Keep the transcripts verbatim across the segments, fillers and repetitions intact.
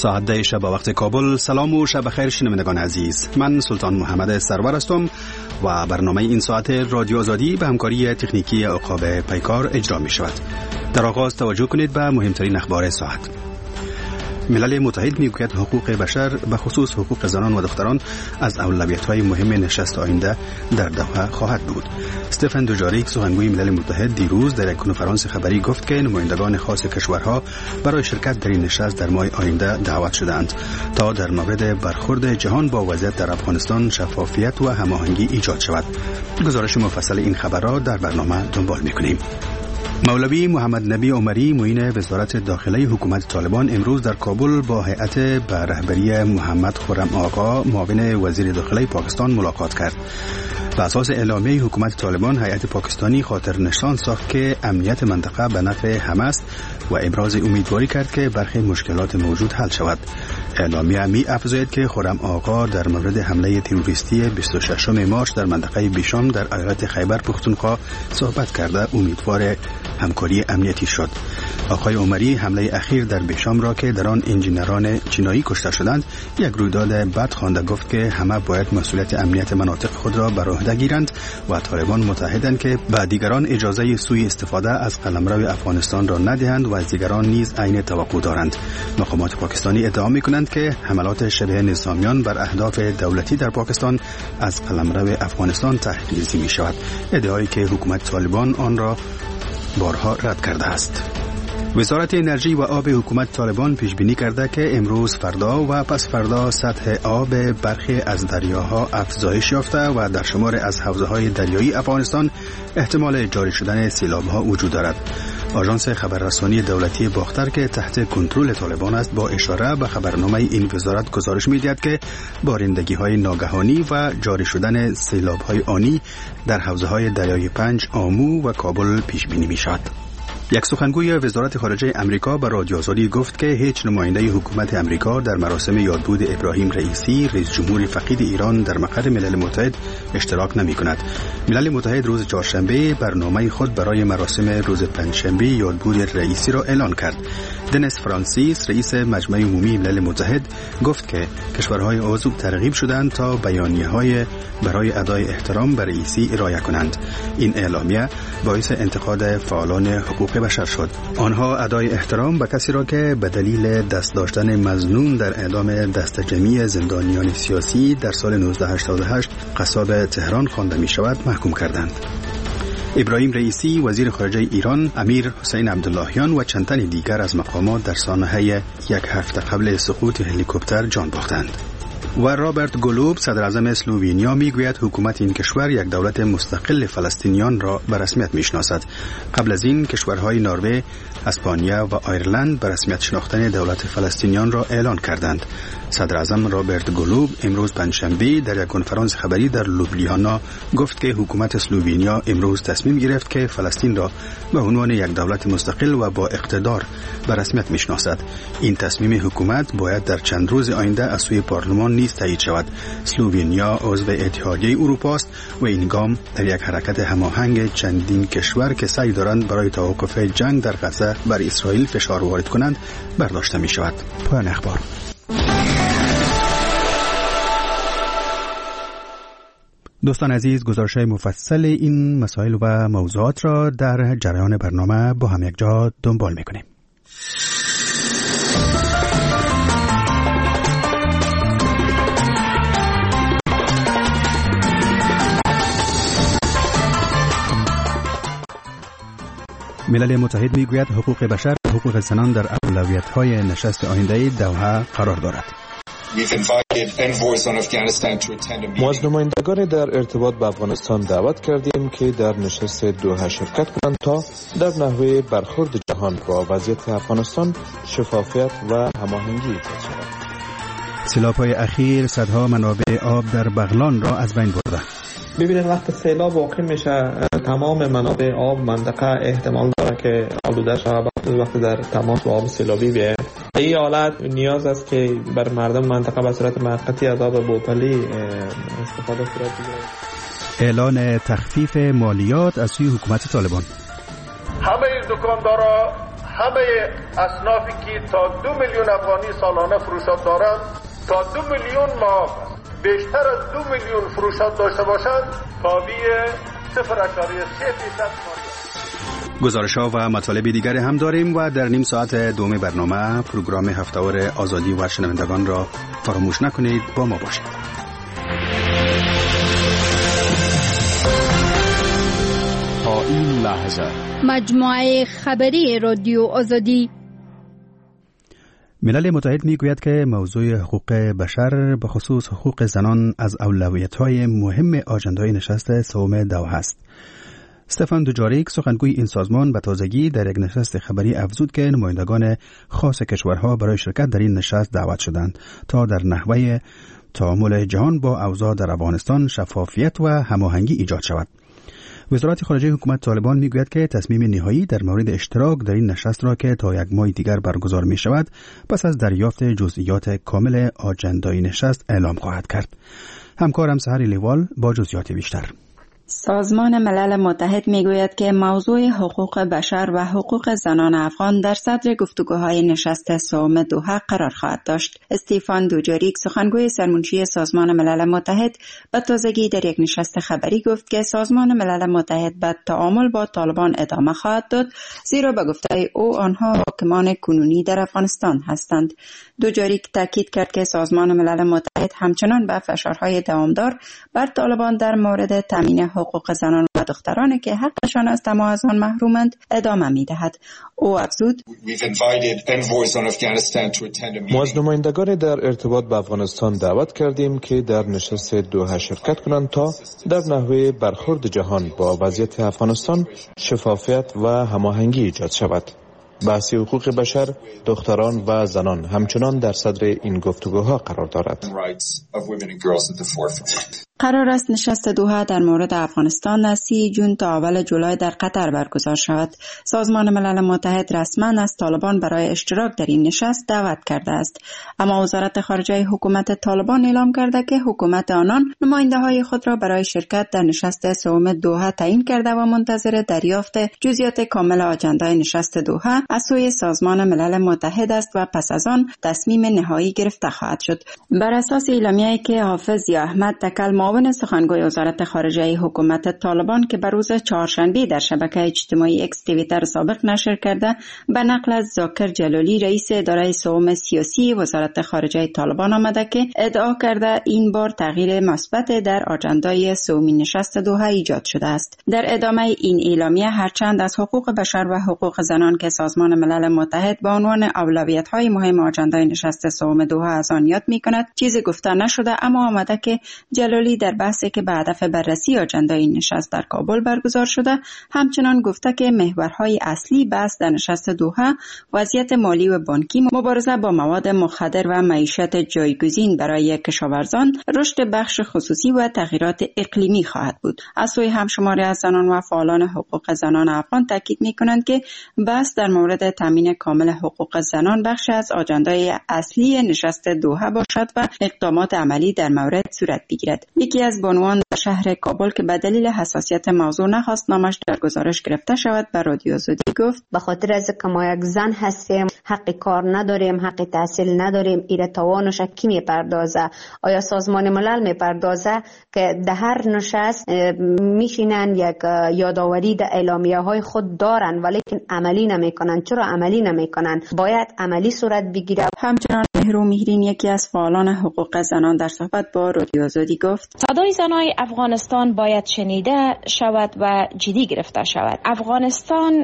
ساعت ده شب وقت کابل. سلام و شب خیر شنوندگان عزیز، من سلطان محمد سرور هستم و برنامه این ساعت رادیو آزادی به همکاری تکنیکی عقاب پیکار اجرا می شود. در آغاز توجه کنید به مهمترین اخبار ساعت. ملل متحد میگوید حقوق بشر به خصوص حقوق زنان و دختران از اولویت‌های مهم نشست آینده در دوحه خواهد بود. استفان دوجاریک سخنگوی ملل متحد دیروز در یک کنفرانس خبری گفت که نمایندگان خاص کشورها برای شرکت در این نشست در ماه آینده دعوت شدند تا در مورد برخورد جهان با وضعیت در افغانستان شفافیت و هماهنگی ایجاد شود. گزارش مفصل این خبر را در برنامه دنبال می‌کنیم. مولوی محمد نبی عمری معین وزارت داخله حکومت طالبان امروز در کابل با هیئت به رهبری محمد خرم آقا معاون وزیر داخله پاکستان ملاقات کرد. بر اساس اعلامیه حکومت طالبان، هیئت پاکستانی خاطر نشان ساخت که امنیت منطقه به نفع همه است و ابراز امیدواری کرد که برخی مشکلات موجود حل شود. اعلامیه می افزاید که خرم آقا در مورد حمله تروریستی بیست و ششم مارس در منطقه بیشام در ایالت خیبر پختونخوا صحبت کرده امیدوار همکاری امنیتی شد. آقای عمری حمله اخیر در بیشام را که در آن انجینران چینایی کشته شدند یک رویداد بد خوانده گفت که همه باید مسئولیت امنیت مناطق خود را بر عهده گیرند و طالبان متحدند که به دیگران اجازه سوء استفاده از قلمرو افغانستان را ندهند و از دیگران نیز عین توقع دارند. مقامات پاکستانی ادعا می‌کنند که حملات شبه نظامیان بر اهداف دولتی در پاکستان از قلمرو افغانستان تحریزی می‌شود، ادعایی که حکومت طالبان آن را بارها رد کرده است. وزارت انرژی و آب حکومت طالبان پیش بینی کرده که امروز، فردا و پس فردا سطح آب برخی از دریاها افزایش یافته و در شمار از حوضه‌های دریایی افغانستان احتمال جاری شدن سیلاب‌ها وجود دارد. آژانس خبررسانی دولتی باختر که تحت کنترل طالبان است با اشاره به خبرنامه این وزارت گزارش می‌دهد که بارندگی‌های ناگهانی و جاری شدن سیلاب‌های آنی در حوضه‌های دریای پنج، آمو و کابل پیش بینی می‌شود. یک سخنگوی وزارت خارجه امریکا به رادیو آزادی گفت که هیچ نماینده حکومت امریکا در مراسم یادبود ابراهیم رئیسی رئیس جمهور فقید ایران در مقر ملل متحد اشتراک نمی کند. ملل متحد روز چهارشنبه برنامه خود برای مراسم روز پنجشنبه یادبود رئیسی را اعلان کرد. دنیس فرانسیس رئیس مجمع عمومی ملل متحد گفت که کشورهای عضو ترغیب شدند تا بیانیه‌های برای ادای احترام به رئیسی ارائه کنند. این اعلامیه باعث انتقاد فعالان حقوق بشر شد. آنها ادای احترام به کسی را که به دلیل دست داشتن مظنون در اعدام دست جمعی زندانیان سیاسی در سال نوزده هشتاد و هشت قصاب تهران خوانده می شود محکوم کردند. ابراهیم رئیسی وزیر خارجه ایران، امیر حسین عبداللهیان و چند تن دیگر از مقامات در سانحه یک هفته قبل سقوط هلیکوپتر جان باختند. و رابرت گلوب صدر اعظم اسلوونیا میگوید حکومت این کشور یک دولت مستقل فلسطینیان را به رسمیت میشناسد. قبل از این کشورهای نروژ، اسپانیا و آیرلند به رسمیت شناختن دولت فلسطینیان را اعلان کردند. صدر اعظم رابرت گلوب امروز پنجشنبه در یک کنفرانس خبری در لوبلیانا گفت که حکومت اسلوونیا امروز تصمیم گرفت که فلسطین را به عنوان یک دولت مستقل و با اقتدار به رسمیت میشناسد. این تصمیم حکومت باید در چند روز آینده از سوی پارلمان نیز تایید شود. اسلوونیا عضو اتحادیه اروپا است و این گام در یک حرکت هماهنگ چندین کشور که سعی دارند برای توقف جنگ در غزه بر اسرائیل فشار وارد کنند برداشته می شود. پایان اخبار. دوستان عزیز، گزارش‌های مفصل این مسائل و موضوعات را در جریان برنامه با هم یک جا دنبال می‌کنیم. ملل متحد میگوید حقوق بشر و حقوق زنان در اولویت‌های نشست آینده دوحه قرار دارد. ما از نمایندگان در ارتباط با افغانستان دعوت کردیم که در نشست دوحه شرکت کنند تا در نحوه برخورد جهان با وضعیت افغانستان شفافیت و هماهنگی ایجاد شود. سیلاب‌های اخیر صدها منابع آب در بغلان را از بین برده. ببینید وقتی سیلاب واقع میشه تمام منابع آب منطقه احتمال داره که آلوده شود وقتی در تماس با آب سیلابی بیاید. این حالت نیاز است که بر مردم منطقه به صورت موقتی از آب بوتلی استفاده صورت بگیرد. اعلان تخفیف مالیات از سوی حکومت طالبان. همه دکاندارا همه اصنافی که تا دو میلیون افغانی سالانه فروشات دارند تا دو میلیون ما بیشتر از دو میلیون فروشات داشته باشند تابع صفر اشاریه سه فیصد مالیات. گزارش‌ها و مطالب دیگر هم داریم و در نیم ساعت دوم برنامه پروگرام هفته‌وار آزادی و شنوندگان را فراموش نکنید، با ما باشید. تا این لحظه مجموعه خبری رادیو آزادی. ملل متحد میگوید که موضوع حقوق بشر به خصوص حقوق زنان از اولویت‌های مهم آجندای نشست سوم دوحه است. استفان دوجاریک سخنگوی این سازمان به تازگی در یک نشست خبری افزود که نمایندگان خاص کشورها برای شرکت در این نشست دعوت شدند تا در نحوه تعامل جهان با اوضاع در افغانستان شفافیت و هماهنگی ایجاد شود. وزارت خارجه حکومت طالبان میگوید که تصمیم نهایی در مورد اشتراک در این نشست را که تا یک ماه دیگر برگزار می شود پس از دریافت جزئیات کامل آجندای نشست اعلام خواهد کرد. همکارم سحر لیوال با جزئیات بیشتر. سازمان ملل متحد میگوید که موضوع حقوق بشر و حقوق زنان افغان در صدر گفتگوهای نشست سوم دوحه قرار خواهد داشت. استیفان دوجاریک سخنگوی سرمنشی سازمان ملل متحد به تازگی در یک نشست خبری گفت که سازمان ملل متحد به تعامل با طالبان ادامه خواهد داد، زیرا به گفته او آنها حاکمان کنونی در افغانستان هستند. دوجاریک تاکید کرد که سازمان ملل متحد همچنان به فشارهای دوامدار بر طالبان در مورد تامین حقوق زنان و دخترانی که حقشان از تمام از آن محرومند ادامه می‌دهد. او افزود: ما از نمایندگان در ارتباط با افغانستان دعوت کردیم که در نشست دوحه شرکت کنند تا در نحوه برخورد جهان با وضعیت افغانستان شفافیت و هماهنگی ایجاد شود. بحث حقوق بشر، دختران و زنان همچنان در صدر این گفتگوها قرار دارد. قرار است نشست دوحه در مورد افغانستان از سی جون تا اول جولای در قطر برگزار شود. سازمان ملل متحد رسما از طالبان برای اشتراک در این نشست دعوت کرده است، اما وزارت خارجه حکومت طالبان اعلام کرده که حکومت آنان نماینده‌های خود را برای شرکت در نشست سوم دوحه تعیین کرده و منتظر دریافت جزئیات کامل آجندای نشست دوحه از سوی سازمان ملل متحد است و پس از آن تصمیم نهایی گرفته خواهد شد. بر اساس اعلامیه‌ای که حافظ ضیا احمد تکل معاون سخنگوی وزارت خارجه حکومت طالبان که بر روز چهارشنبه در شبکه اجتماعی اکس توییتر سابق نشر کرده، به نقل از ذاکر جلالی رئیس اداره سوم سیاسی وزارت خارجه طالبان آمده که ادعا کرده این بار تغییر مثبت در آجندای سومین نشست دوحه ایجاد شده است. در ادامه این اعلامیه هرچند از حقوق بشر و حقوق زنان که سازمان ملل متحد به عنوان اولویت‌های مهم آجندای نشست سوم دوحه از آن یاد می‌کند، چیزی گفته نشده، اما آمده که جلالی در بحثی که به هدف بررسی آجندای این نشست در کابل برگزار شده همچنان گفته که محورهای اصلی بحث در نشست دوحه وضعیت مالی و بانکی، مبارزه با مواد مخدر و معیشت جایگزین برای کشاورزان، رشد بخش خصوصی و تغییرات اقلیمی خواهد بود. از سوی همشماری از زنان و فعالان حقوق زنان افغان تاکید می‌کنند که بحث در مورد تامین کامل حقوق زنان بخش از آجندای اصلی نشست دوحه باشد و اقدامات عملی در مورد صورت بگیرد. یکی از بانوان در شهر کابل که به دلیل حساسیت موضوع نخواست نامش در گزارش گرفته شود به رادیو آزادی گفت: به خاطر از که ما یک زن هستیم، حق کار نداریم، حق تحصیل نداریم، ایره توانش کی میپردازه؟ آیا سازمان ملل میپردازه که در هر نشست میشینن یک یادآوری در اعلامیه های خود دارن ولیکن عملی نمیکنن؟ چرا عملی نمیکنن؟ باید عملی صورت بگیره. همچنان مهرو مهرین یکی از فعالان حقوق زنان در صحبت با رادیو آزادی گفت: صدای زنای افغانستان باید شنیده شود و جدی گرفته شود. افغانستان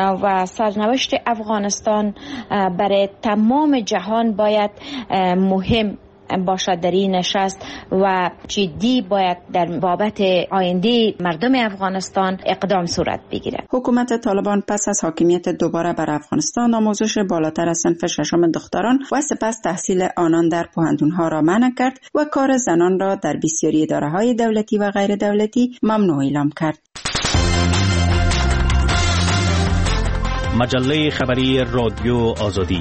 و سرنوشت افغانستان برای تمام جهان باید مهم باشد در این نشست و جدی باید در بابت آینده مردم افغانستان اقدام صورت بگیرد. حکومت طالبان پس از حاکمیت دوباره بر افغانستان آموزش بالاتر از صنف ششم دختران و سپس تحصیل آنان در پوهنتون‌ها را منع کرد و کار زنان را در بسیاری اداره‌های دولتی و غیر دولتی ممنوع اعلام کرد. مجله خبری رادیو آزادی.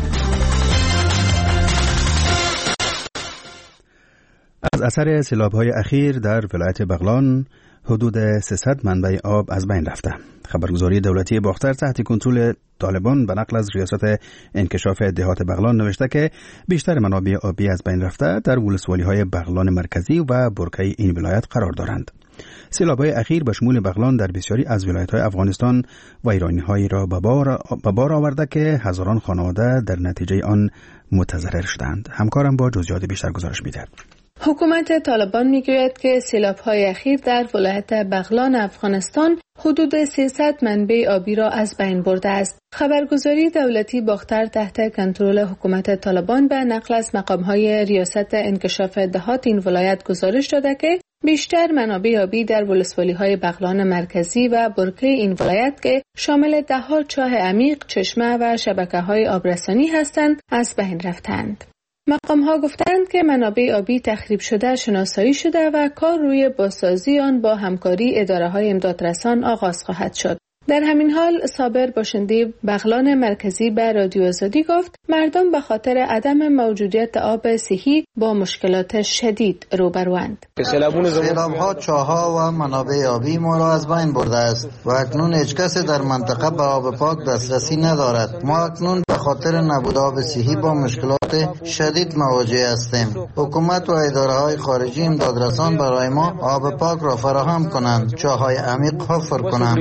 از اثر سیلاب‌های اخیر در ولایت بغلان حدود سیصد منبع آب از بین رفته. خبرگزاری دولتی باختر تحت کنترل طالبان به نقل از ریاست انکشاف دهات بغلان نوشته که بیشتر منابع آبی از بین رفته در ولسوالی‌های بغلان مرکزی و برکه این ولایت قرار دارند. سیلاب‌های اخیر به شمول بغلان در بسیاری از ولایت‌های افغانستان و ایرانی‌هایی را به بار بار آورده که هزاران خانواده در نتیجه آن متضرر شدند. همکارم با جزئیات بیشتر گزارش می‌دهد. حکومت طالبان میگوید که سیلاب‌های اخیر در ولایت بغلان افغانستان حدود سیصد منبع آبی را از بین برده است. خبرگزاری دولتی باختر تحت کنترل حکومت طالبان به نقل از مقام‌های ریاست انکشاف دهات این ولایت گزارش داده که بیشتر منابع آبی در ولسوالی‌های بغلان مرکزی و برکه این ولایت که شامل ده‌ها چاه عمیق، چشمه و شبکه‌های آبرسانی هستند از بین رفتند. مقام‌ها گفتند که منابع آبی تخریب شده شناسایی شده و کار روی بازسازی آن با همکاری اداره‌های امدادرسان آغاز خواهد شد. در همین حال صابر باشنده بغلان مرکزی به رادیو آزادی گفت مردم به خاطر عدم موجودیت آب صحی با مشکلات شدید روبروند. سیلاب‌ها چاه‌ها و منابع آبی ما را از بین برده است و اکنون هیچ کسی در منطقه به آب پاک دسترسی ندارد. ما اکنون به خاطر نبود آب صحی با مشکلات شدید مواجه هستیم. حکومت و اداره‌های خارجی امدادرسان برای ما آب پاک را فراهم کنند، چاه‌های عمیق حفر کنند.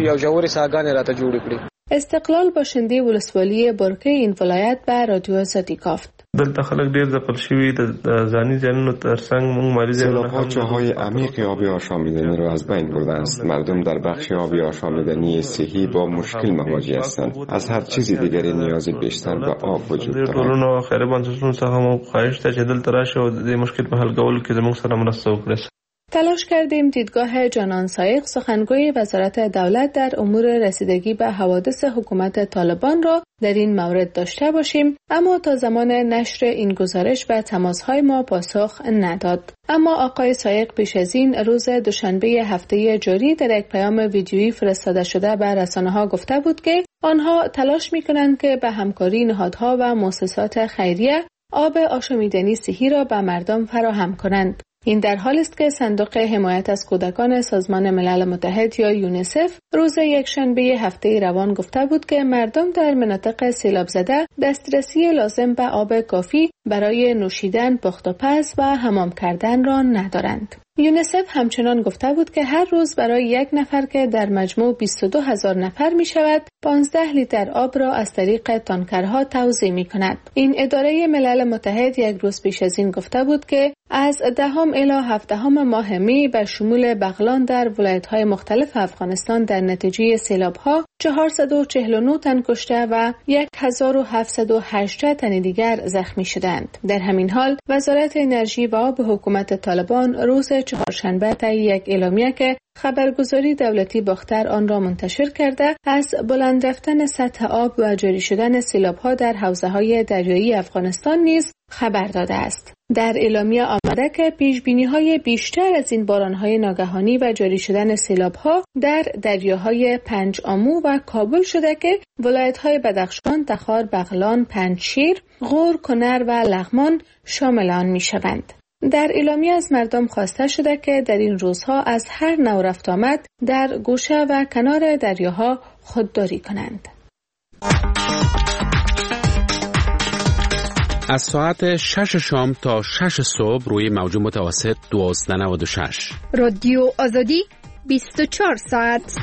استقلال باشنده ولسوالی برکه این ولایت به رادیو آزادی گفت. دلته خلک ډیر ځپل شوي د ځاني زیانونو ترڅنګ موږ مالی زیانونه چاهای عمیق آبی آشامیدنی را از بین برده است. مردم در بخش آبی آشامیدنی صحی با مشکل مواجه هستند. از هر چیزی دیگری نیاز بیشتر به آب وجود دارد. ټولنو خیري بنسټونو څخه مو خواهش ته چې دلته راشي او د مشکل په حل کولو کې زموږ سره مرسته وکړي. تلاش کردیم دیدگاه جانان سایق سخنگوی وزارت دولت در امور رسیدگی به حوادث حکومت طالبان را در این مورد داشته باشیم، اما تا زمان نشر این گزارش به تماس‌های ما پاسخ نداد. اما آقای سایق پیش از این روز دوشنبه هفته جاری در یک پیام ویدیویی فرستاده شده به رسانه‌ها گفته بود که آنها تلاش می‌کنند که به همکاری نهادها و مؤسسات خیریه آب آشامیدنی صحی را به مردم فراهم کنند. این در حالی است که صندوق حمایت از کودکان سازمان ملل متحد یا یونیسف روز یکشنبه هفته روان گفته بود که مردم در مناطق سیلاب زده دسترسی لازم به آب کافی برای نوشیدن، پخت و پز و حمام کردن را ندارند. یونیسف همچنان گفته بود که هر روز برای یک نفر که در مجموع بیست و دو هزار نفر می شود، پانزده لیتر آب را از طریق تانکرها توزیع می کند. این اداره ملل متحد یک روز پیش از این گفته بود که از دهم الی هفدهم ماه می به شمول بغلان در ولایت‌های مختلف افغانستان در نتیجه سیلاب‌ها چهارصد و چهل و نه تن کشته و هزار و هفتصد و هجده تن دیگر زخمی شدند. در همین حال وزارت انرژی و آب حکومت طالبان روز چهارشنبه طی یک اعلامیه که خبرگزاری دولتی باختر آن را منتشر کرده از بلند رفتن سطح آب و جاری شدن سیلاب‌ها در حوزه‌های دریایی افغانستان نیز خبر داده است. در اعلامیه آمده که پیشبینی‌های بیشتر از این باران‌های ناگهانی و جاری شدن سیلاب‌ها در دریاهای پنج آمو و کابل شده که ولایت‌های بدخشان، تخار، بغلان، پنجشیر، غور، کنر و لغمان شامل آن می‌شوند. در اعلامیه از مردم خواسته شده که در این روزها از هر نوع رفت آمد در گوشه و کنار دریاها خودداری کنند. از ساعت شش شام تا شش صبح روی موج متوسط دوازده و نود و شش رادیو آزادی بیست و چهار ساعت.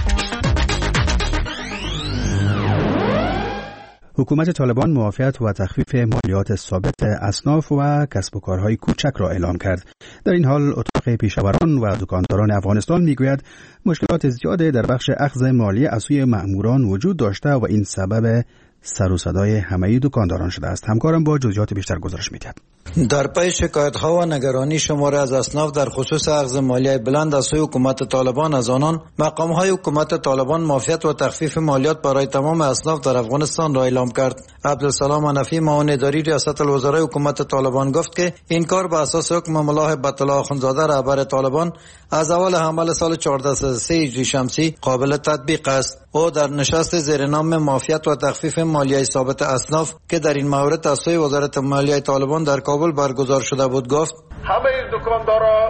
حکومت طالبان معافیت و تخفیف مالیات ثابت اصناف و کسب و کارهای کوچک را اعلام کرد. در این حال اتاق پیشاوران و دکانداران افغانستان میگوید مشکلات زیاده در بخش اخذ مالیه از سوی مأموران وجود داشته و این سبب سر و صدای همه دکانداران شده است. همکارم با جزئیات بیشتر گزارش می‌دهد. در پی شکایت‌ها و نگرانی شماره از اصناف در خصوص اخذ مالیه بلند از سوی حکومت طالبان از آنان، مقام‌های حکومت طالبان معافیت و تخفیف مالیات برای تمام اصناف در افغانستان را اعلام کرد. عبدالسلام حنفی معاون اداری ریاست الوزرای حکومت طالبان گفت که این کار به اساس حکم ملا هبت الله اخندزاده رهبر طالبان از اول حمل سال چهارده صد و سه هجری شمسی قابل تطبیق است. او در نشست زیر نام معافیت و تخفیف مالیه ثابت اصناف که در این مورد از سوی وزارت مالیه طالبان در کابل برگزار شده بود گفت همه دکاندارا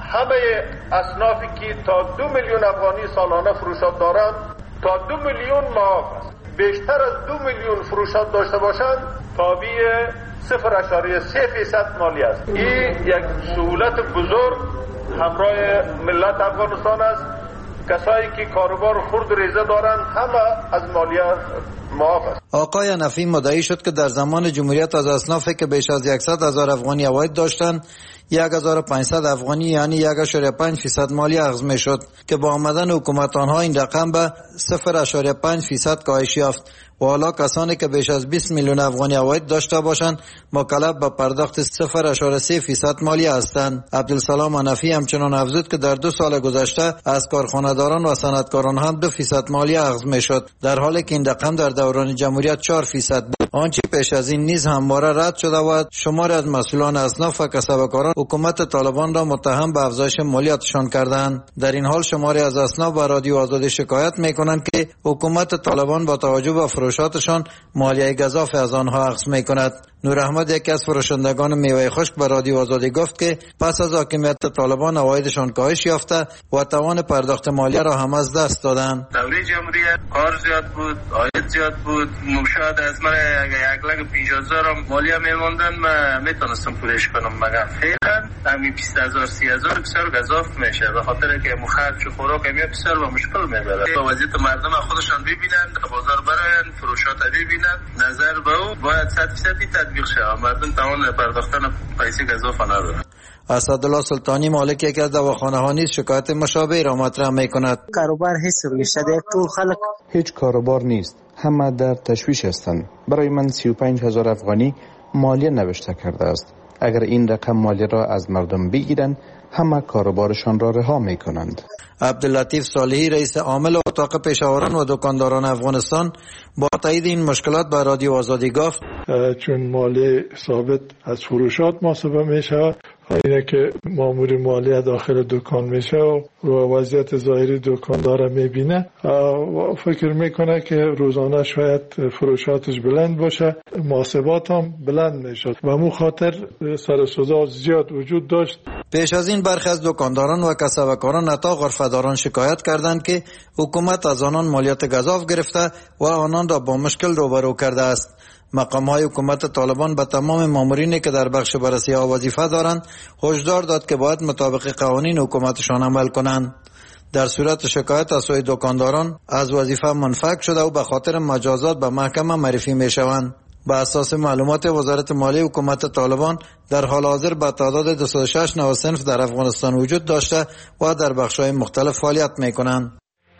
همه اصنافی که تا دو میلیون افغانی سالانه فروشات دارند تا دو میلیون معاف است. بیشتر از دو میلیون فروشات داشته باشند تابع صفر اشاریه سه فیصد مالی است. این یک سهولت بزرگ همراه ملت افغانستان است. کسایی که کاروبار خرد ریزه دارند همه از مالیه معاف است. آقای نفی مدعی شد که در زمان جمهوریت از اصنافی که بیش از صد هزار افغانی عواید داشتند یک هزار و پانصد افغانی یعنی یک اشاره پنج فیصد مالی اخذ می شد که با آمدن حکومت آنها این رقم به صفر اشاره پنج فیصد کاهش یافت و حالا کسانی که بیش از بیست میلیون افغانی عواید داشته باشند مکلف به پرداخت صفر اشاره سه فیصد مالی هستند. عبدالسلام حنفی همچنان افزود که در دو سال گذشته از کارخانه‌داران و صنعتکاران هم دو فیصد مالی اخذ می شد در حالی که این رقم در دوران جمهوریت چهار فیصد بود. آنچه پیش از این نیز همواره رد شده و شماری از مسئولان اصناف و کسبکاران حکومت طالبان را متهم به افزایش مالیاتشان کردند. در این حال شماری از اصناف به رادیو آزادی شکایت میکنند که حکومت طالبان با توجه به فروشاتشان مالیه گزاف از آنها اخذ میکند. نور احمد یکی از فروشندگان میوه خشک به رادیو آزادی گفت که پس از حاکمیت طالبان عوایدشان کاهش یافته و توان پرداخت مالیه را هم از دست دادند. دوره جمهوریت کار زیاد بود، عاید زیاد بود. شاید از من یک لک پنجاه هزار مالیه میموندن من میتونستم پولش کنم، مگر فعلا همین بیست هزار سی هزار بسیار گزاف میشه به خاطر که مخرج و خوراک همین بسیار با مشکل میبره. با وضعیت مردم خودشان ببینن، بازار براین، فروشات ببینن، نظر به او باید صد درصد تطبیق شه. مردم توان پرداختن پیسه گزاف ندارن. اسدالله سلطانی مالک یکی از دواخانه ها نیز شکایت مشابه را مطرح میکند. کاروبار هیچ رویشته در طول خلق هیچ کاروبار نیست، همه در تشویش هستند. برای من سی و پنج هزار افغانی مالیه نوشته کرده است. اگر این رقم مالیه را از مردم بگیرند همه کاروبارشان را رها میکنند. عبداللطیف صالحی رئیس عامل اتاق پیشاوران و دکانداران افغانستان با تایید این مشکلات به رادیو آزادی گفت چون مالیه ثابت از فروشات محاسبه میشه، اینه که مامور مالیه داخل دکان میشه و وضعیت ظاهری دکاندار میبینه، فکر میکنه که روزانه شاید فروشاتش بلند باشه، محاسبات هم بلند میشد و مو خاطر سر سودا زیاد وجود داشت. پیش از این برخی از دکانداران و کسبکاران حتی غرفه‌داران شکایت کردند که حکومت از آنان مالیات گزاف گرفته و آنان را با مشکل روبرو کرده است. مقام‌های حکومت طالبان به تمام مامورینی که در بخش بررسی‌ها وظیفه دارند هشدار داد که باید مطابق قوانین حکومتشان عمل کنند. در صورت شکایت از سوی دکانداران از وظیفه منفک شده و به خاطر مجازات به محکمه معرفی می‌شوند. با اساس معلومات وزارت مالیه حکومت طالبان در حال حاضر به تعداد دویست و شش نوع صنف در افغانستان وجود داشته و در بخش‌های مختلف فعالیت می‌کنند.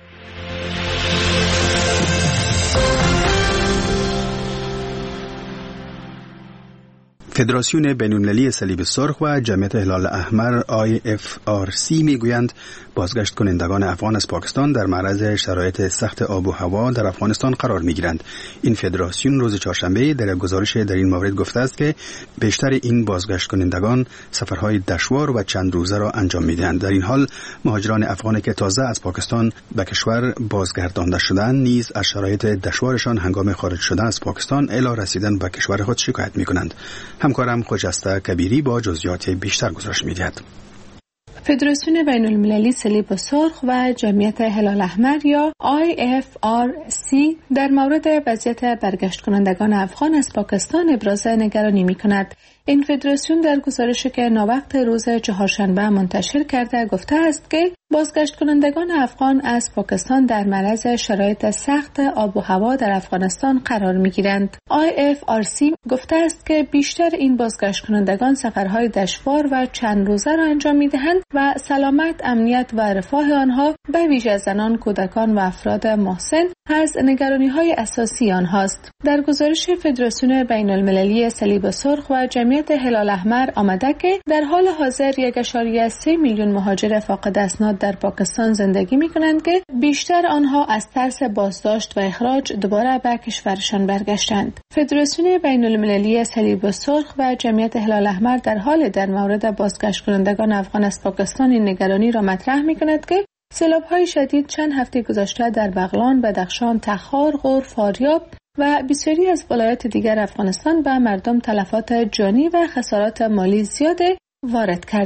فدراسیون بین‌المللی صلیب سرخ و جمعیت هلال احمر آی اف آر سی میگویند بازگشت کنندگان افغان از پاکستان در معرض شرایط سخت آب و هوا در افغانستان قرار میگیرند. این فدراسیون روز چهارشنبه در گزارش در این مورد گفته است که بیشتر این بازگشت کنندگان سفرهای دشوار و چند روزه را انجام میدهند. در این حال مهاجران افغانی که تازه از پاکستان به کشور بازگردانده شدند نیز از شرایط دشوارشان هنگام خارج شدن از پاکستان الی رسیدن به کشور خود شکایت میکنند. همکارم خجسته کبیری با جزئیات بیشتر گزارش می‌دهد. فدراسیون بین‌المللی صلیب سرخ و جمعیت هلال احمر یا آی اف آر سی در مورد وضعیت برگشت کنندگان افغان از پاکستان ابراز نگرانی می‌کند. این فدراسیون در گزارشی که ناوقت روز چهارشنبه منتشر کرده گفته است که بازگشت کنندگان افغان از پاکستان در معرض شرایط سخت آب و هوا در افغانستان قرار می‌گیرند. آی اف آر سی گفته است که بیشتر این بازگشت کنندگان سفرهای دشوار و چند روزه را انجام می‌دهند و سلامت، امنیت و رفاه آنها به ویژه زنان، کودکان و افراد محسن از نگرانی‌های اساسی آنهاست. در گزارش فدراسیون بین‌المللی صلیب سرخ و جمعیت هلال احمر آمده که در حال حاضر یک اشاریه سه میلیون مهاجر فاقد اسناد در پاکستان زندگی می‌کنند که بیشتر آنها از ترس بازداشت و اخراج دوباره به کشورشان برگشتند. فدراسیون بین‌المللی صلیب سرخ و جمعیت هلال احمر در حال در مورد بازگشت کنندگان افغان از پاکستان این نگرانی را مطرح می‌کند که سیلاب‌های شدید چند هفته گذشته در بغلان، بدخشان، تخار، غور، فاریاب و بسیاری از ولایات دیگر افغانستان به مردم تلفات جانی و خسارات مالی زیاد وارد کرده.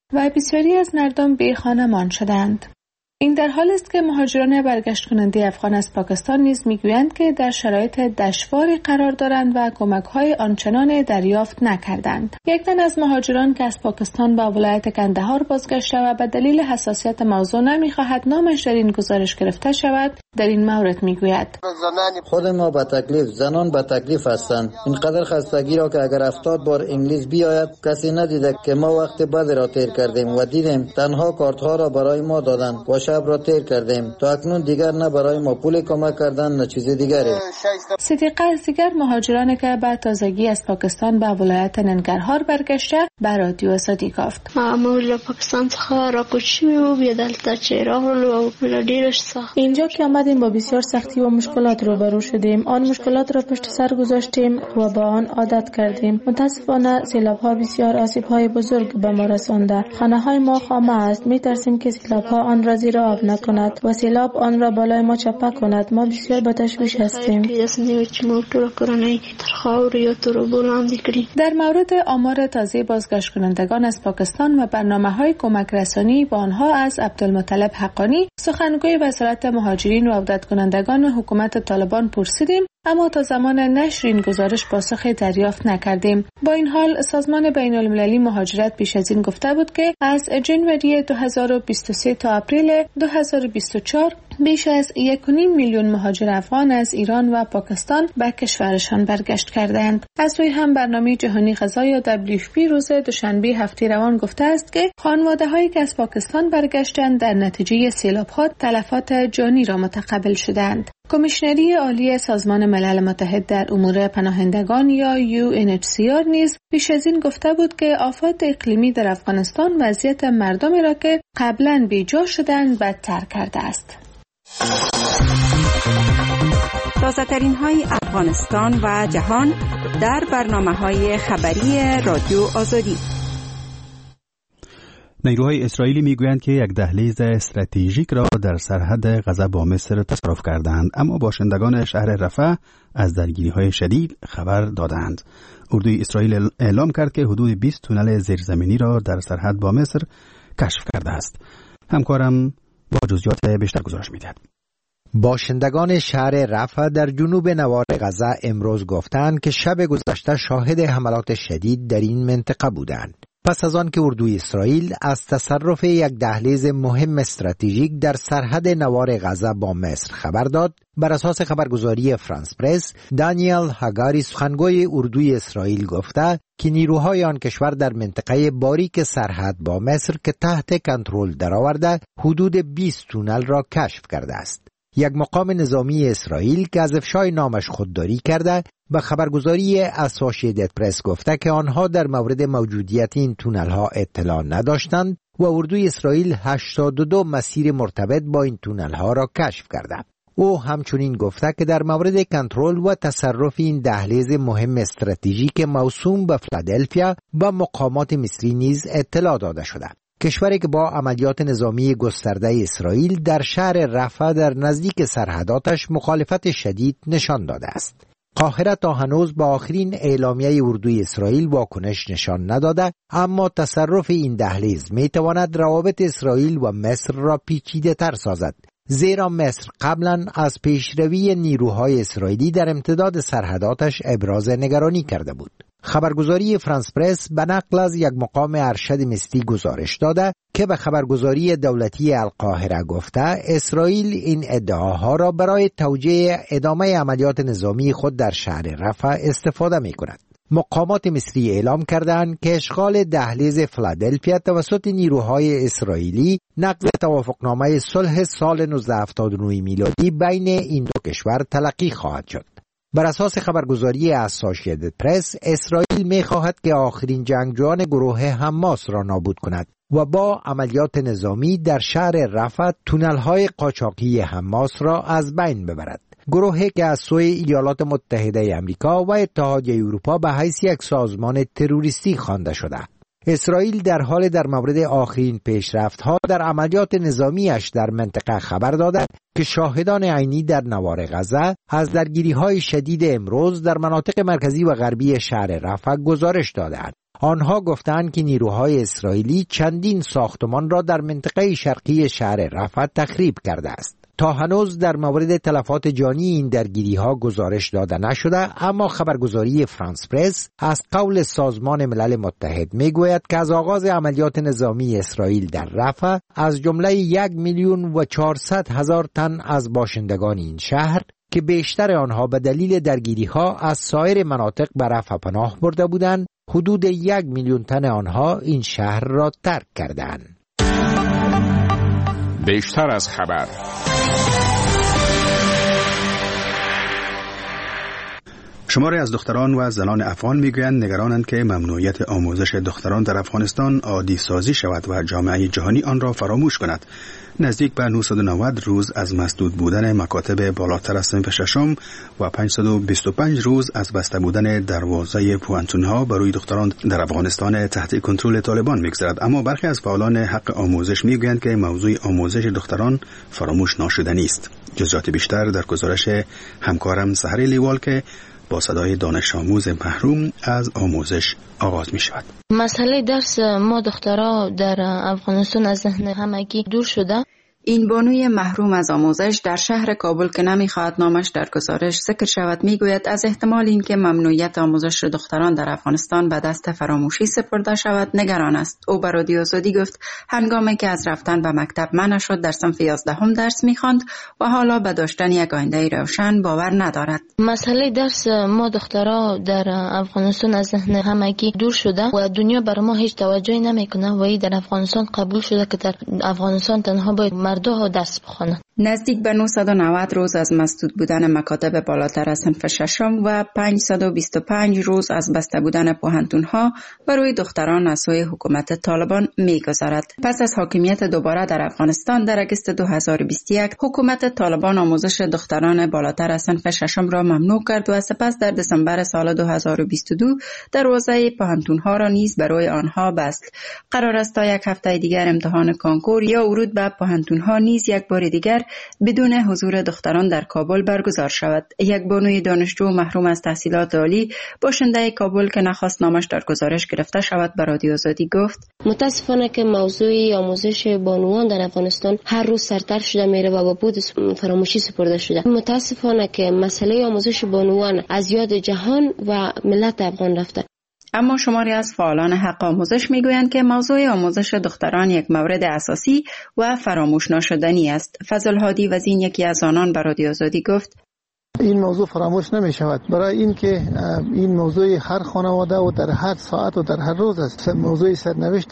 و بسیاری از مردم بی خانمان شدند. این در حال است که مهاجران برگشت کننده افغان از پاکستان نیز میگویند که در شرایط دشواری قرار دارند و کمک‌های آنچنان دریافت نکردند. یک تن از مهاجران که از پاکستان به ولایت کندهار بازگشته و به دلیل حساسیت موضوع نمی‌خواهد نامش در این گزارش گرفته شود، در این مورد میگوید: خود ما به تکلیف، زنان به تکلیف هستند. اینقدر خستگی را که اگر هفتاد بار انگلیس بیاید کسی ندیده که ما وقت بدی را تیر کردیم و دیدیم تنها کارت‌ها را برای ما دادند و شب را تیر کردیم. تا اکنون دیگر نه برای ما پول کمک کردن نه چیز دیگری. صدیقه از دیگر مهاجرانی که به تازگی از پاکستان به ولایت ننگرهار برگشته به رادیو آزادی گفت: ما پاکستان څخه راکوچیم و بیا دلته چې راغلو او ډیرش سخت. اینجا که آمدیم با بسیار سختی و مشکلات روبرو شدیم. آن مشکلات را پشت سر گذاشتیم و با آن عادت کردیم. متاسفانه سیلاب‌ها بسیار آسیب‌های بزرگ به ما رسانده. خانه‌های ما خامه است. می‌ترسیم که سیلاب‌ها آن را زیر آب نکند و سیلاب آن را بالای ما چپه کند. ما بسیار به تشویش هستیم. در مورد آمار تازه بازگشت کنندگان از پاکستان و برنامه‌های کمک رسانی با آنها از عبدالمطلب حقانی، سخنگوی وزارت مهاجرین و عودت کنندگان حکومت طالبان پرسیدیم، اما تا زمان نشر این گزارش پاسخی دریافت نکردیم. با این حال سازمان بین المللی مهاجرت پیش از این گفته بود که از ژانویه دو هزار و بیست و سه تا اپریل دو هزار و بیست و چهار بیش از یک و نیم میلیون مهاجر افغان از ایران و پاکستان به کشورشان برگشت کردند. از سوی هم برنامه جهانی غذا یا دبلیو اف پی روز دوشنبه هفته روان گفته است که خانواده‌هایی که از پاکستان برگشتند در نتیجه سیلاب‌ها تلفات جانی را متقبل شدند. کمیشنری عالی سازمان ملل متحد در امور پناهندگان یا یو ان اچ سی آر نیز پیش از این گفته بود که آفات اقلیمی در افغانستان وضعیت مردمی را که قبلا بیجا شدند بدتر کرده است. تازه ترین های افغانستان و جهان در برنامه های خبری رادیو آزادی. نیروهای اسرائیلی میگویند که یک دهلیز استراتژیک را در سرحد غزه با مصر تصرف کردند، اما باشندگان شهر رفح از درگیری‌های شدید خبر دادند. اردوی اسرائیل اعلام کرد که حدود بیست تونل زیرزمینی را در سرحد با مصر کشف کرده است. همکارم با جزئیات بیشتر گزارش می‌دهد. باشندگان شهر رفح در جنوب نوار غزه امروز گفتند که شب گذشته شاهد حملات شدید در این منطقه بودند. پس از آن که اردوی اسرائیل از تصرف یک دهلیز مهم استراتژیک در سرحد نوار غزه با مصر خبر داد، بر اساس خبرگزاری فرانس پرس، دانیل هاگاری سخنگوی اردوی اسرائیل گفته که نیروهای آن کشور در منطقه باریک سرحد با مصر که تحت کنترل درآورده حدود بیست تونل را کشف کرده است. یک مقام نظامی اسرائیل که از افشای نامش خودداری کرده به خبرگزاری اسوسییتد پرس گفته که آنها در مورد موجودیت این تونل ها اطلاع نداشتند و اردوی اسرائیل هشتاد و دو مسیر مرتبط با این تونل ها را کشف کرده. او همچنین گفته که در مورد کنترل و تصرف این دهلیز مهم استراتژیک موسوم به فیلادلفیا به مقامات مصری نیز اطلاع داده شده. کشوری که با عملیات نظامی گسترده اسرائیل در شهر رفح در نزدیک سرحداتش مخالفت شدید نشان داده است. قاهره تا هنوز با آخرین اعلامیه اردوی اسرائیل واکنش نشان نداده، اما تصرف این دهلیز می تواند روابط اسرائیل و مصر را پیچیده تر سازد، زیرا مصر قبلا از پیشروی نیروهای اسرائیلی در امتداد سرحداتش ابراز نگرانی کرده بود. خبرگزاری فرانس پرس به نقل از یک مقام ارشد مصری گزارش داده که به خبرگزاری دولتی القاهره گفته اسرائیل این ادعاها را برای توجیه ادامه عملیات نظامی خود در شهر رفح استفاده می کند. مقامات مصری اعلام کردند که اشغال دهلیز فیلادلفیا توسط نیروهای اسرائیلی نقض توافقنامه صلح سال نوزده هفتاد و نه میلادی بین این دو کشور تلقی خواهد شد. بر اساس خبرگزاری اسوسییتد پرس، اسرائیل می خواهد که آخرین جنگجویان گروه حماس را نابود کند و با عملیات نظامی در شهر رفح تونل‌های قاچاقی حماس را از بین ببرد. گروهی که از سوی ایالات متحده آمریکا و اتحادیه اروپا به حیث یک سازمان تروریستی خوانده شده. اسرائیل در حال در مورد آخرین پیشرفت‌ها در عملیات نظامیش در منطقه خبر دادند که شاهدان عینی در نوار غزه از درگیری‌های شدید امروز در مناطق مرکزی و غربی شهر رفح گزارش دادند. آنها گفتند که نیروهای اسرائیلی چندین ساختمان را در منطقه شرقی شهر رفح تخریب کرده است. تا هنوز در مورد تلفات جانی این درگیری‌ها گزارش داده نشده، اما خبرگزاری فرانس پرس از قول سازمان ملل متحد میگوید که از آغاز عملیات نظامی اسرائیل در رفح از جمله یک میلیون و چهارصد هزار تن از باشندگان این شهر که بیشتر آنها به دلیل درگیری‌ها از سایر مناطق به رفح پناه برده بودند، حدود یک میلیون تن آنها این شهر را ترک کردند. بیشتر از خبر. شماری از دختران و زنان افغان میگویند نگرانند که ممنوعیت آموزش دختران در افغانستان عادی سازی شود و جامعه جهانی آن را فراموش کند. نزدیک به نهصد و نود روز از مسدود بودن مکاتب بالاتر از صنف ششم و پانصد و بیست و پنج روز از بسته بودن دروازه پوانتون‌ها برای دختران در افغانستان تحت کنترل طالبان میگذرد، اما برخی از فعالان حق آموزش میگویند که موضوع آموزش دختران فراموش ناشدنی است. جزئیات بیشتر در گزارش همکارم سحر لیوال که با صدای دانش آموز محروم از آموزش آغاز می شود. مسئله درس ما دخترها در افغانستان از ذهن همگی دور شده. این بانوی محروم از آموزش در شهر کابل که نمیخواهد نامش در گزارش ذکر شود میگوید از احتمال اینکه ممنوعیت آموزش دختران در افغانستان به دست فراموشی سپرده شود نگران است. او به رادیو آزادی گفت هنگامی که از رفتن به مکتب منع شد در صنف یازدهم درس میخواند و حالا به داشتن یک آینده روشن باور ندارد. مسئله درس ما دخترها در افغانستان از ذهن همگی دور شده و دنیا بر ما هیچ توجهی نمیکنه و این در افغانستان قبول شده که در افغانستان تنها باید مردها درس بخوانند. نزدیک به نهصد و نود روز از مسدود بودن مکاتب بالاتر از صنف ششم و پانصد و بیست و پنج روز از بسته بودن پوهنتون‌ها برای دختران از سوی حکومت طالبان می‌گذرد. پس از حاکمیت دوباره در افغانستان در اگست دو هزار و بیست و یک حکومت طالبان آموزش دختران بالاتر از صنف ششم را ممنوع کرد و سپس در دسامبر سال دو هزار و بیست و دو دروازه پوهنتون‌ها را نیز برای آنها بست. قرار است تا یک هفته دیگر امتحان کانکور یا ورود به پوهنتون‌ها نیز یک بار دیگر بدون حضور دختران در کابل برگزار شود. یک بانوی دانشجو محروم از تحصیلات عالی باشنده کابل که نخواست نامش در گزارش گرفته شود به رادیو آزادی گفت متاسفانه که موضوع آموزش بانوان در افغانستان هر روز سرتر شده میره و با بود فراموشی سپرده شده. متاسفانه که مسئله آموزش بانوان از یاد جهان و ملت افغان رفته. اما شماری از فعالان حق آموزش میگویند که موضوع آموزش دختران یک مورد اساسی و فراموش ناشدنی است. فضل هادی وزین یکی از آنان به رادیو آزادی گفت این موضوع فراموش نمی شود، برای اینکه این موضوع هر خانواده و در هر ساعت و در هر روز است. موضوع سرنوشت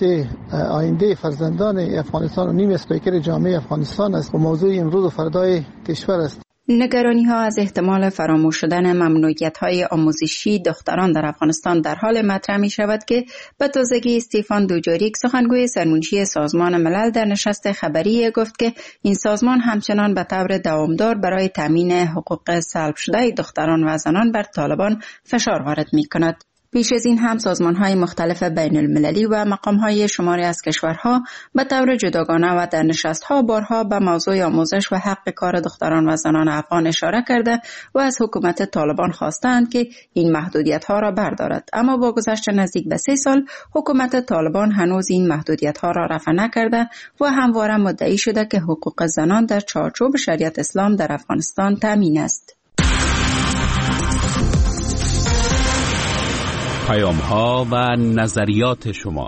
آینده فرزندان افغانستان و نیم اسپیکر جامعه افغانستان است و موضوع امروز و فردای کشور است. نگرانی ها از احتمال فراموش شدن ممنوعیت های آموزشی دختران در افغانستان در حال مطرح می شود که به تازگی استیفان دوجاریک سخنگوی سرمنشی سازمان ملل در نشست خبری گفت که این سازمان همچنان به طور دوامدار برای تامین حقوق سلب شده دختران و زنان بر طالبان فشار وارد می کند. پیش از این هم سازمان‌های مختلف بین المللی و مقام‌های شماری از کشورها به طور جداگانه و در نشست‌ها بارها به موضوع آموزش و حق کار دختران و زنان افغان اشاره کرده و از حکومت طالبان خواستند که این محدودیت‌ها را بردارد. اما با گذشت نزدیک به سه سال حکومت طالبان هنوز این محدودیت‌ها را رفع نکرده و همواره مدعی شده که حقوق زنان در چارچوب شریعت اسلام در افغانستان تامین است. پیام ها و نظریات شما.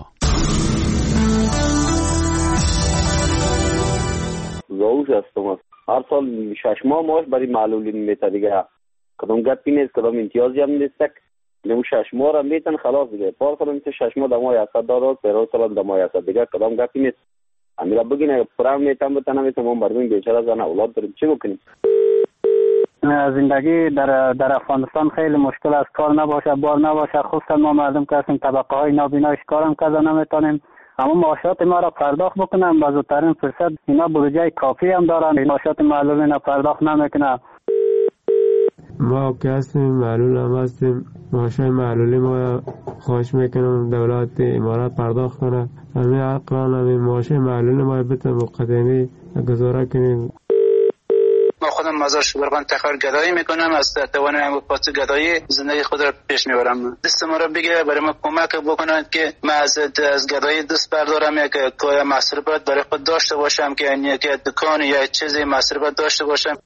زوج هستم. هر سال شش ماه ماش برای معلولین میته دیگه. کدام گپی نیست، کدام امتیازی هم نیست. نمو شش ماه را میتن خلاص دیگه. پار کنم که شش ماه دمای اسد دارد، پیرو سال دمای اسد دیگه کدام گپی نیست. امیرا بگین پرام میتم بتنم میتم من بریم بیچاره زن اولاد داریم چی بکنیم؟ زندگی در در افغانستان خیلی مشکل است. کار نباشه، بار نباشه، خصوصا ما مردم که هستیم طبقه های نابینایش کارم کذا نمیتونیم. اما معاشات ما را پرداخت بکنم با زودترین فرصت. اینا بودجه کافی هم دارن، معاشات معلولین را پرداخت نمیکنه. ما که هستیم معلول هم هستیم، معاشای معلولی ما خواهش میکنم دولت امارات پرداخت کنه، همین اقران همین معاشای معلولی ما بتونه مقدمی گزاره کنیم. ما خودم مزار شبرغان تخار گدایی میکنم، از توانم پاس گدایی زندگی خود را پیش میبرم. دست ما را بگیره برای ما کمک بکنند که ما از از گدایی دست بردارم، یک کوی مصرفات برای خود داشته باشم که یک دکان یا چیزی مصرفات داشته باشم.